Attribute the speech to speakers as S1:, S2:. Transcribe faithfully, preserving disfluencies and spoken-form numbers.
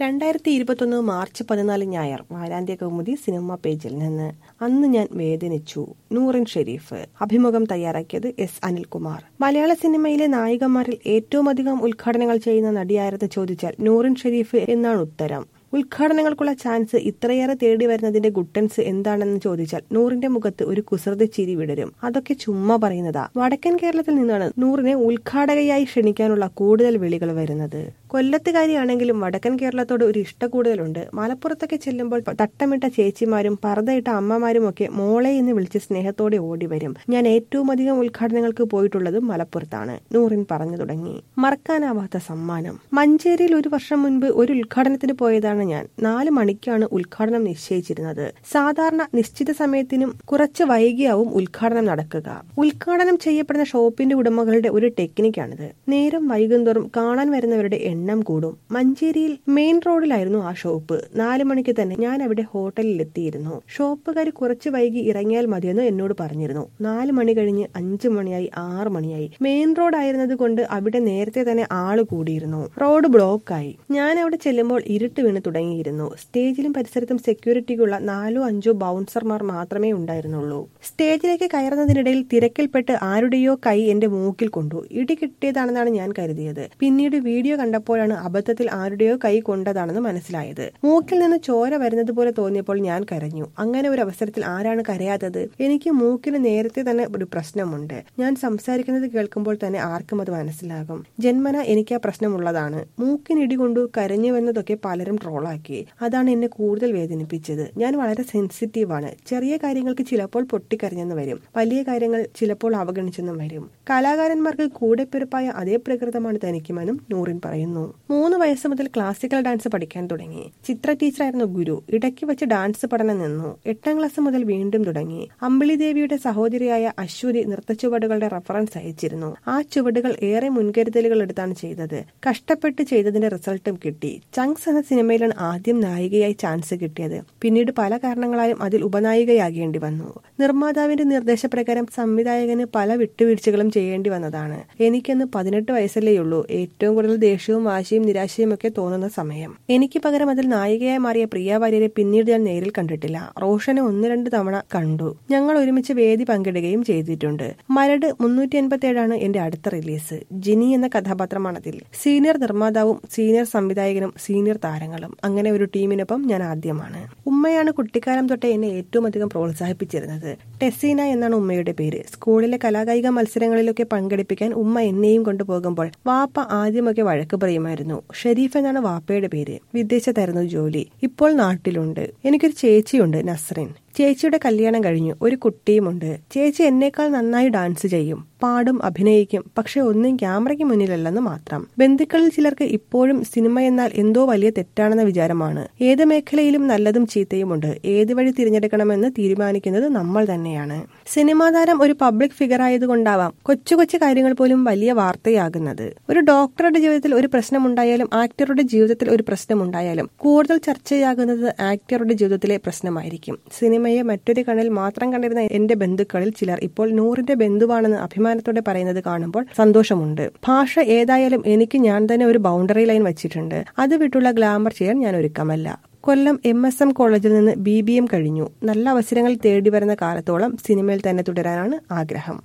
S1: രണ്ടായിരത്തി ഇരുപത്തൊന്ന് മാർച്ച് പതിനാല് ഞായർ വാരാന്ത്യ കൗമുദി സിനിമ പേജിൽ നിന്ന്. അന്ന് ഞാൻ വേദനിച്ചു. നൂറിൻ ഷെരീഫ്. അഭിമുഖം തയ്യാറാക്കിയത് എസ് അനിൽകുമാർ. മലയാള സിനിമയിലെ നായികമാരിൽ ഏറ്റവും അധികം ഉദ്ഘാടനങ്ങൾ ചെയ്യുന്ന നടിയാരെന്ന് ചോദിച്ചാൽ നൂറിൻ ഷെരീഫ് എന്നാണ് ഉത്തരം. ഉദ്ഘാടനങ്ങൾക്കുള്ള ചാൻസ് ഇത്രയേറെ തേടി വരുന്നതിന്റെ ഗുട്ടൻസ് എന്താണെന്ന് ചോദിച്ചാൽ നൂറിന്റെ മുഖത്ത് ഒരു കുസൃതി ചിരി വിടരും. അതൊക്കെ ചുമ്മാ പറയുന്നതാ. വടക്കൻ കേരളത്തിൽ നിന്നാണ് നൂറിനെ ഉദ്ഘാടകയായി ക്ഷണിക്കാനുള്ള കൂടുതൽ വിളികൾ വരുന്നത്. കൊല്ലത്തുകാരിയാണെങ്കിലും വടക്കൻ കേരളത്തോട് ഒരു ഇഷ്ട കൂടുതലുണ്ട്. മലപ്പുറത്തൊക്കെ ചെല്ലുമ്പോൾ തട്ടമിട്ട ചേച്ചിമാരും പർദ്ദയിട്ട അമ്മമാരും ഒക്കെ മോളെ എന്ന് വിളിച്ച് സ്നേഹത്തോടെ ഓടി വരും. ഞാൻ ഏറ്റവും അധികം ഉദ്ഘാടനങ്ങൾക്ക് പോയിട്ടുള്ളത് മലപ്പുറത്താണ്. നൂറിൻ പറഞ്ഞു തുടങ്ങി. മറക്കാനാവാത്ത സമ്മാനം. മഞ്ചേരിയിൽ ഒരു വർഷം മുൻപ് ഒരു ഉദ്ഘാടനത്തിന് പോയതാണ് ഞാൻ. നാല് മണിക്കാണ് ഉദ്ഘാടനം നിശ്ചയിച്ചിരുന്നത്. സാധാരണ നിശ്ചിത സമയത്തിനും കുറച്ച് വൈകിയാവും ഉദ്ഘാടനം നടക്കുക. ഉദ്ഘാടനം ചെയ്യപ്പെടുന്ന ഷോപ്പിന്റെ ഉടമകളുടെ ഒരു ടെക്നിക്കാണിത്. നേരം വൈകുന്തോറും കാണാൻ വരുന്നവരുടെ എണ്ണം കൂടും. മഞ്ചേരിയിൽ മെയിൻ റോഡിലായിരുന്നു ആ ഷോപ്പ്. നാല് മണിക്ക് തന്നെ ഞാൻ അവിടെ ഹോട്ടലിൽ എത്തിയിരുന്നു. ഷോപ്പുകാർ കുറച്ച് വൈകി ഇറങ്ങിയാൽ മതിയെന്ന് എന്നോട് പറഞ്ഞിരുന്നു. നാല് മണി കഴിഞ്ഞ് അഞ്ചു മണിയായി, ആറ് മണിയായി. മെയിൻ റോഡ് ആയിരുന്നത് കൊണ്ട് അവിടെ നേരത്തെ തന്നെ ആള് കൂടിയിരുന്നു. റോഡ് ബ്ലോക്കായി. ഞാൻ അവിടെ ചെല്ലുമ്പോൾ ഇരുട്ട് വീണ് തുടങ്ങിയിരുന്നു. സ്റ്റേജിലും പരിസരത്തും സെക്യൂരിറ്റിക്കുള്ള നാലോ അഞ്ചോ ബൗൺസർമാർ മാത്രമേ ഉണ്ടായിരുന്നുള്ളൂ. സ്റ്റേജിലേക്ക് കയറുന്നതിനിടയിൽ തിരക്കിൽപ്പെട്ട് ആരുടെയോ കൈ എന്റെ മൂക്കിൽ കൊണ്ടു. ഇടി കിട്ടിയതാണെന്നാണ് ഞാൻ കരുതിയത്. പിന്നീട് വീഡിയോ കണ്ടപ്പോഴാണ് അബദ്ധത്തിൽ ആരുടെയോ കൈ കൊണ്ടതാണെന്ന് മനസ്സിലായത്. മൂക്കിൽ നിന്ന് ചോര വരുന്നത് പോലെ തോന്നിയപ്പോൾ ഞാൻ കരഞ്ഞു. അങ്ങനെ ഒരു അവസരത്തിൽ ആരാണ് കരയാത്തത്? എനിക്ക് മൂക്കിന് നേരത്തെ തന്നെ ഒരു പ്രശ്നമുണ്ട്. ഞാൻ സംസാരിക്കുന്നത് കേൾക്കുമ്പോൾ തന്നെ ആർക്കും അത് മനസ്സിലാകും. ജന്മന എനിക്ക് ആ പ്രശ്നമുള്ളതാണ്. മൂക്കിന് ഇടി കൊണ്ടു കരഞ്ഞുവെന്നതൊക്കെ പലരും ട്രോളാക്കി. അതാണ് എന്നെ കൂടുതൽ വേദനിപ്പിച്ചത്. ഞാൻ വളരെ സെൻസിറ്റീവാണ്. ചെറിയ കാര്യങ്ങൾക്ക് ചിലപ്പോൾ പൊട്ടിക്കരഞ്ഞെന്ന് വരും. വലിയ കാര്യങ്ങൾ ചിലപ്പോൾ അവഗണിച്ചെന്നും വരും. കലാകാരന്മാർക്ക് കൂടെപ്പിറപ്പായ അതേ പ്രകൃതമാണ് തനിക്കുമെന്നും നൂറിൻ പറയുന്നു. മൂന്ന് വയസ്സ് മുതൽ ക്ലാസിക്കൽ ഡാൻസ് പഠിക്കാൻ തുടങ്ങി. ചിത്ര ടീച്ചറായിരുന്നു ഗുരു. ഇടയ്ക്ക് വെച്ച് ഡാൻസ് പഠനം നിന്നു. എട്ടാം ക്ലാസ് മുതൽ വീണ്ടും തുടങ്ങി. അമ്പിളി ദേവിയുടെ സഹോദരിയായ അശ്വതി നൃത്തച്ചുവടുകളുടെ റഫറൻസ് അയച്ചിരുന്നു. ആ ചുവടുകൾ ഏറെ മുൻകരുതലുകൾ എടുത്താണ് ചെയ്തത്. കഷ്ടപ്പെട്ട് ചെയ്തതിന്റെ റിസൾട്ടും കിട്ടി. ചങ്സ് എന്ന സിനിമയിലാണ് ആദ്യം നായികയായി ചാൻസ് കിട്ടിയത്. പിന്നീട് പല കാരണങ്ങളാലും അതിൽ ഉപനായികയാകേണ്ടി വന്നു. നിർമ്മാതാവിന്റെ നിർദ്ദേശപ്രകാരം സംവിധായകന് പല വിട്ടുവീഴ്ചകളും ചെയ്യേണ്ടി വന്നതാണ്. എനിക്കന്ന് പതിനെട്ട് വയസ്സല്ലേയുള്ളൂ. ഏറ്റവും കൂടുതൽ ദേഷ്യവും വാശിയും നിരാശയും ഒക്കെ തോന്നുന്ന സമയം. എനിക്ക് പകരം അതിൽ നായികയായി മാറിയ പ്രിയ വാര്യരെ പിന്നീട് ഞാൻ നേരിൽ കണ്ടിട്ടില്ല. റോഷനെ ഒന്ന് രണ്ട് തവണ കണ്ടു. ഞങ്ങൾ ഒരുമിച്ച് വേദി പങ്കിടുകയും ചെയ്തിട്ടുണ്ട്. മരട് മുന്നൂറ്റി എൺപത്തി ഏഴാണ് എന്റെ അടുത്ത റിലീസ്. ജിനി എന്ന കഥാപാത്രമാണതിൽ. സീനിയർ നിർമ്മാതാവും സീനിയർ സംവിധായകനും സീനിയർ താരങ്ങളും. അങ്ങനെ ഒരു ടീമിനൊപ്പം ഞാൻ ആദ്യമാണ്. ഉമ്മയാണ് കുട്ടിക്കാലം തൊട്ടേ എന്നെ ഏറ്റവും അധികം പ്രോത്സാഹിപ്പിച്ചിരുന്നത്. ടെസീന എന്നാണ് ഉമ്മയുടെ പേര്. സ്കൂളിലെ കലാകായിക മത്സരങ്ങളിലൊക്കെ പങ്കെടുപ്പിക്കാൻ ഉമ്മ എന്നെയും കൊണ്ടുപോകുമ്പോൾ വാപ്പ ആദ്യമൊക്കെ വഴക്ക് പറയുമായിരുന്നു. ഷെരീഫ് എന്നാണ് വാപ്പയുടെ പേര്. വിദേശത്തായിരുന്നു ജോലി. ഇപ്പോൾ നാട്ടിലുണ്ട്. എനിക്കൊരു ചേച്ചിയുണ്ട്, നസ്രിൻ. ചേച്ചിയുടെ കല്യാണം കഴിഞ്ഞു. ഒരു കുട്ടിയുമുണ്ട്. ചേച്ചി എന്നേക്കാൾ നന്നായി ഡാൻസ് ചെയ്യും, പാടും, അഭിനയിക്കും. പക്ഷെ ഒന്നും ക്യാമറയ്ക്ക് മുന്നിലല്ലെന്ന് മാത്രം. ബന്ധുക്കളിൽ ചിലർക്ക് ഇപ്പോഴും സിനിമ എന്നാൽ എന്തോ വലിയ തെറ്റാണെന്ന വിചാരമാണ്. ഏത് മേഖലയിലും നല്ലതും ചീത്തയുമുണ്ട്. ഏത് വഴി തിരഞ്ഞെടുക്കണമെന്ന് തീരുമാനിക്കുന്നത് നമ്മൾ തന്നെയാണ്. സിനിമാ താരം ഒരു പബ്ലിക് ഫിഗർ ആയതുകൊണ്ടാവാം കൊച്ചു കൊച്ചു കാര്യങ്ങൾ പോലും വലിയ വാർത്തയാകുന്നത്. ഒരു ഡോക്ടറുടെ ജീവിതത്തിൽ ഒരു പ്രശ്നമുണ്ടായാലും ആക്ടറുടെ ജീവിതത്തിൽ ഒരു പ്രശ്നമുണ്ടായാലും കൂടുതൽ ചർച്ചയാകുന്നത് ആക്ടറുടെ ജീവിതത്തിലെ പ്രശ്നമായിരിക്കും. സിനിമയെ മറ്റൊരു കണ്ണിൽ മാത്രം കണ്ടിരുന്ന എന്റെ ബന്ധുക്കളിൽ ചിലർ ഇപ്പോൾ നൂറിന്റെ ബന്ധുവാണെന്ന് അഭിമാനത്തോടെ പറയുന്നത് കാണുമ്പോൾ സന്തോഷമുണ്ട്. ഭാഷ ഏതായാലും എനിക്ക് ഞാൻ തന്നെ ഒരു ബൗണ്ടറി ലൈൻ വെച്ചിട്ടുണ്ട്. അത് വിട്ടുള്ള ഗ്ലാമർ ചെയ്യാൻ ഞാൻ ഒരുക്കമല്ല. കൊല്ലം എം എസ് എം കോളേജിൽ നിന്ന് ബി ബി എം കഴിഞ്ഞു. നല്ല അവസരങ്ങൾ തേടി വരുന്ന കാലത്തോളം സിനിമയിൽ തന്നെ തുടരാനാണ് ആഗ്രഹം.